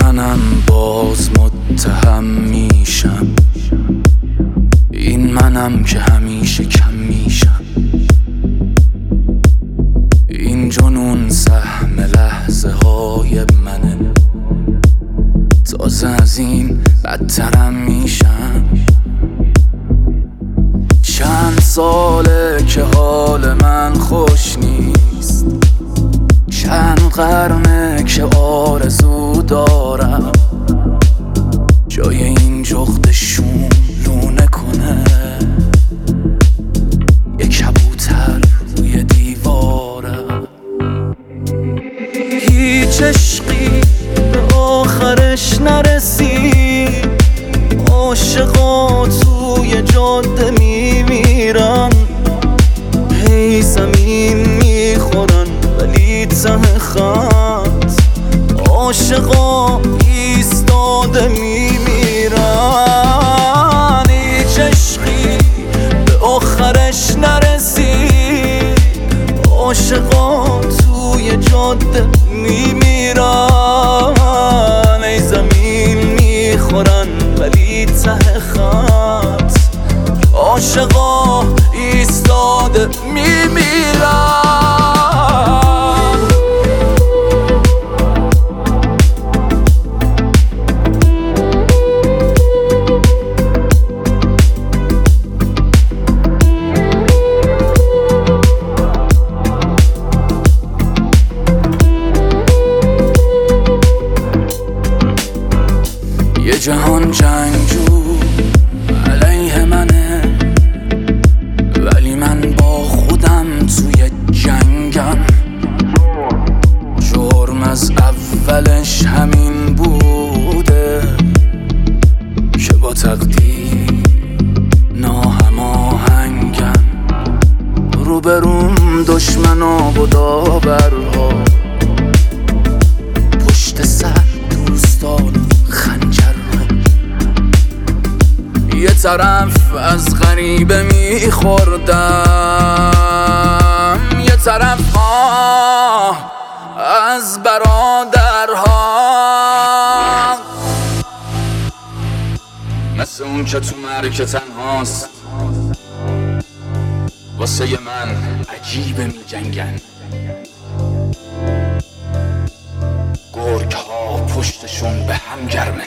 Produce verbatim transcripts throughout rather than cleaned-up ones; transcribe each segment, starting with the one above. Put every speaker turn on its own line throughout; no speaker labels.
منم باز متهم میشم، این منم که همیشه کم میشم. این جنون سهم لحظه های منه، تازه از این بدترم میشم. چند ساله که حال من خوش نیست، چند قرنه که آرزو دارم جای این جغد شوم لونه کنه یه کبوتر روی دیوارم. هیچ عشقی به آخرش نرسید، عاشقا توی جاده میمیرن، هی زمین میخورن ولی ته خط عاشقا ایستاده میمیرن. هیچ عشقی به آخرش نرسید، عاشقا توی جاده میمیرن، ای زمین میخورن ولی ته خط عاشقا ایستاده میمیرن. یه جهان جنگجو علیه منه، ولی من با خودم توی جنگم. جرم از اولش همین بوده که با تقدیر ناهماهنگم. روبروم دشمنا و داورها، پشت سر دوستان خنجر. یه طرف از غریبه میخوردم، یه طرف آه از برادرها. مثل اون که تو مرکه تنهاست، واسه من عجیبه می جنگن. گرگ ها پشتشون به هم گرمه،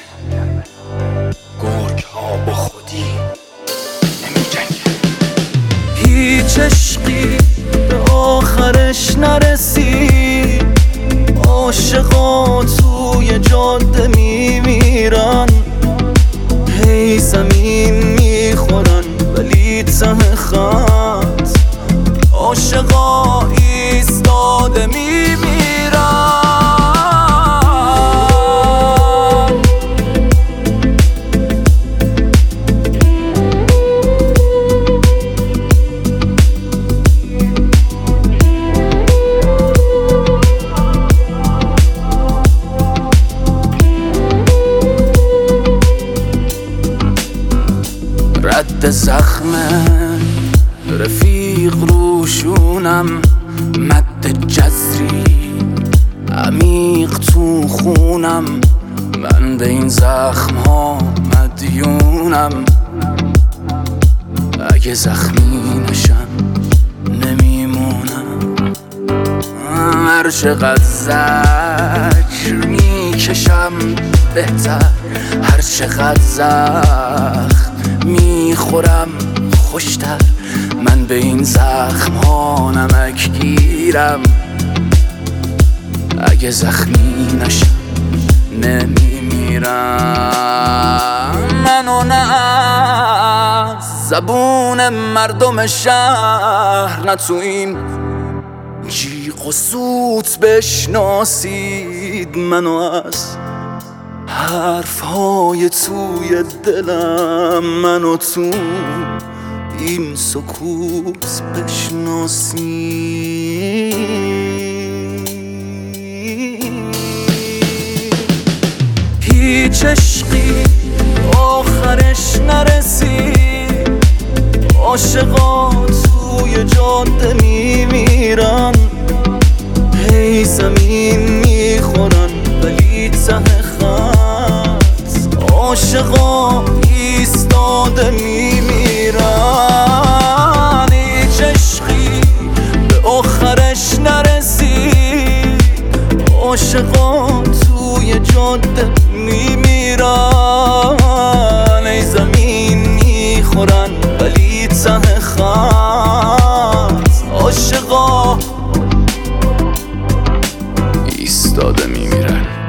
گرگ ها با خودی نمی جنگن. هیچ عشقی به آخرش نرسید، عاشقا توی جاده میمیرن، هی زمین میخورن ولی ته خط عاشقا ایستاده میمیرن. رد زخمه رفیق روشونم، مد جزری عمیق تو خونم. من به این زخم ها مدیونم، اگه زخمی نشم نمیمونم. هر چقدر زجر میکشم بهتر، هر چقدر زخم میخورم خوشتر. من به این زخم ها نمک گیرم، اگه زخمی نشم نمیمیرم. منو نه از زبون مردم شهر، نه تو این جیغ و سوت بشناسید منو از حرفهای توی دلم. منو تو این سکوت بشناسید. هیچ عشقی آخرش نرسید، عاشقا توی جاده میمیرن، هی زمین میخورن ولی ته خط عاشقا ایستاده میمیرن. هیچ عشقی به آخرش نرسید، عاشقا توی جاده میمیرن. ای زمین میخورن ولی ته خط، عاشقا ایستاده میمیرن.